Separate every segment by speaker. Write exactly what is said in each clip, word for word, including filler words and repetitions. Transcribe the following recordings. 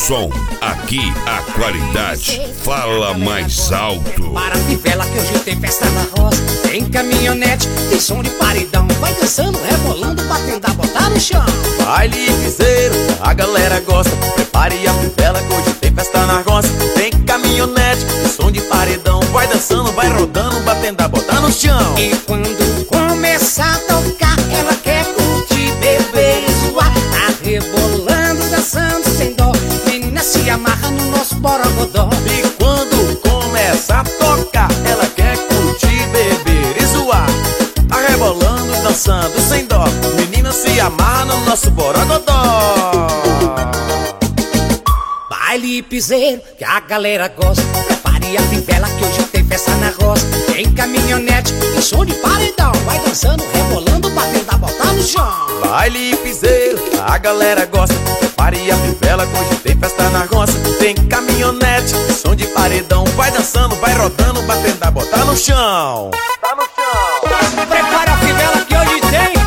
Speaker 1: som, aqui a qualidade fala mais alto.
Speaker 2: Para a fivela que hoje tem festa na roça. Tem caminhonete, tem som de paredão. Vai dançando, rebolando, batendo a botar no chão.
Speaker 3: Baile piseiro, a galera gosta. Prepare a fivela que hoje tem festa na roça. Tem caminhonete, tem som de paredão. Vai dançando, vai rodando, batendo a botar no chão.
Speaker 2: E quando começar a tocar, ela quer curtir, beber e zoar. Tá rebolando, dançando sem dó. Menina se amarra no nosso borogodó.
Speaker 3: E quando começa a tocar, ela quer curtir, beber e zoar. Tá rebolando, dançando sem dó. Menina se amarra no nosso borogodó.
Speaker 2: Baile piseiro, que a galera gosta. Prepare a fivela que hoje tem festa na roça. Tem caminhonete e som de paredão. Vai dançando, rebolando, batendo a botar no chão.
Speaker 3: Baile piseiro, a galera gosta. Prepare a fivela que hoje tem festa na roça. Tem caminhonete e som de paredão. Vai dançando, vai rodando, batendo a botar no chão. Tá no chão.
Speaker 2: Prepara a fivela que hoje tem.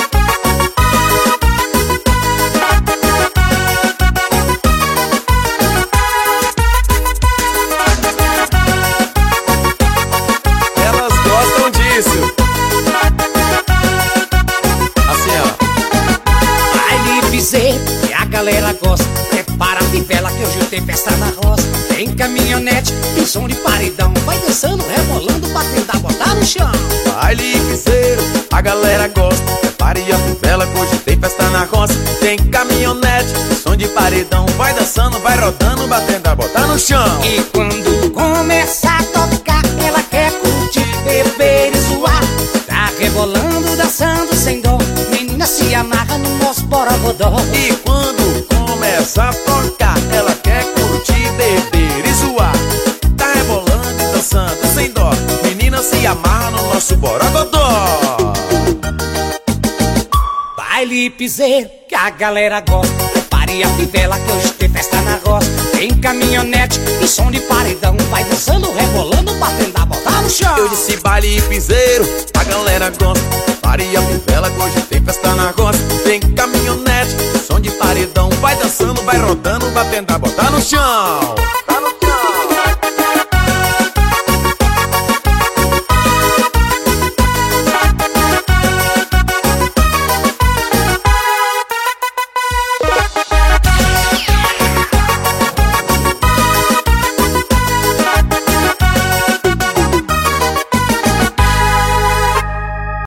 Speaker 3: Assim, ó.
Speaker 2: Baile piseiro, que a galera gosta. Prepara a fivela que hoje tem festa na roça. Tem caminhonete, tem som de paredão. Vai dançando, rebolando, batendo a botar no chão.
Speaker 3: Baile piseiro, a galera gosta. Prepare a fivela que hoje tem festa na roça. Tem caminhonete, tem som de paredão. Vai dançando, vai rodando, batendo a botar no chão.
Speaker 2: E quando começar a tocar, ela quer curtir, beber e zoar. Tá rebolando, dançando sem dó. Menina se amarra no nosso borogodó.
Speaker 3: E quando começa a tocar, ela quer curtir, beber e zoar. Tá rebolando e dançando sem dó. Menina se amarra no nosso borogodó.
Speaker 2: Baile piseiro, que a galera gosta. Prepare a fivela que hoje tem festa na roça. Tem caminhonete e som de paredão. Vai dançando, rebolando, batendo a botar no chão.
Speaker 3: Eu disse baile piseiro, a galera gosta. Prepare a fivela que hoje tem festa na roça. Tem caminhonete, som de paredão. Vai dançando, vai rodando, batendo a botar no chão.